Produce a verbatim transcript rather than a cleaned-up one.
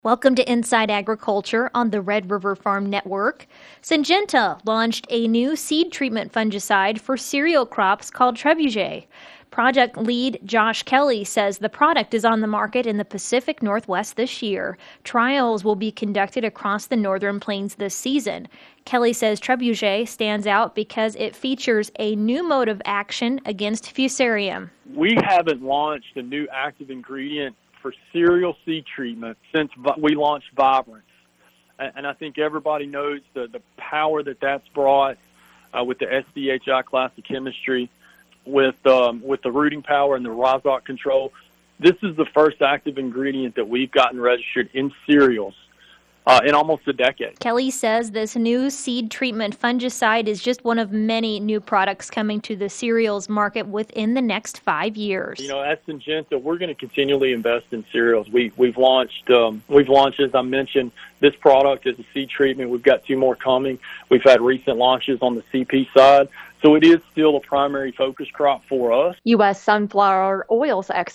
Welcome to Inside Agriculture on the Red River Farm Network. Syngenta launched a new seed treatment fungicide for cereal crops called Trebuchet. Project lead Josh Kelly says the product is on the market in the Pacific Northwest this year. Trials will be conducted across the Northern Plains this season. Kelly says Trebuchet stands out because it features a new mode of action against Fusarium. We haven't launched a new active ingredient for cereal seed treatment since we launched Vibrance. And I think everybody knows the, the power that that's brought uh, with the S D H I class of chemistry, with um, with the rooting power and the rhizocc control. This is the first active ingredient that we've gotten registered in cereals Uh, in almost a decade. Kelly says this new seed treatment fungicide is just one of many new products coming to the cereals market within the next five years. You know, at Syngenta, we're going to continually invest in cereals. We, we've launched, um, we've launched, as I mentioned, this product as a seed treatment. We've got two more coming. We've had recent launches on the C P side. So it is still a primary focus crop for us. U S sunflower oils export